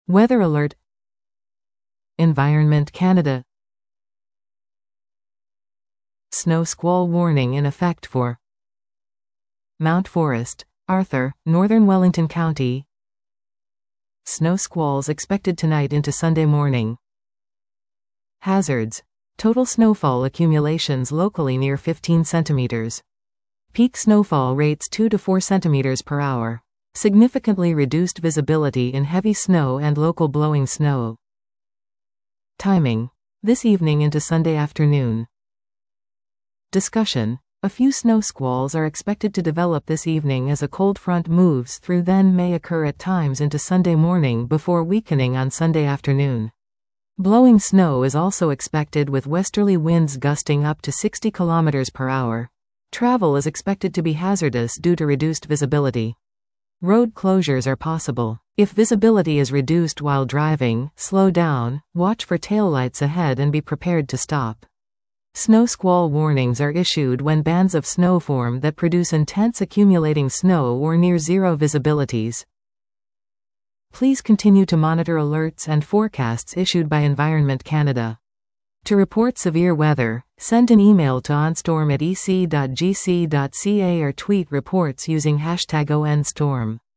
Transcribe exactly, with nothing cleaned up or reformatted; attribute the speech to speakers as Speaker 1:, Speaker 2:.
Speaker 1: Weather alert. Environment Canada. Snow squall warning in effect for Mount Forest, Arthur, Northern Wellington County. Snow squalls expected tonight into Sunday morning. Hazards. Total snowfall accumulations locally near fifteen centimeters. Peak snowfall rates two to four centimeters per hour. Significantly reduced visibility in heavy snow and local blowing snow. Timing. This evening into Sunday afternoon. Discussion. A few snow squalls are expected to develop this evening as a cold front moves through, then may occur at times into Sunday morning before weakening on Sunday afternoon. Blowing snow is also expected with westerly winds gusting up to sixty kilometers per hour. Travel is expected to be hazardous due to reduced visibility. Road closures are possible. If visibility is reduced while driving, slow down, watch for taillights ahead and be prepared to stop. Snow squall warnings are issued when bands of snow form that produce intense accumulating snow or near zero visibilities. Please continue to monitor alerts and forecasts issued by Environment Canada. To report severe weather, send an email to onstorm at e c dot g c dot c a or tweet reports using hashtag O N storm.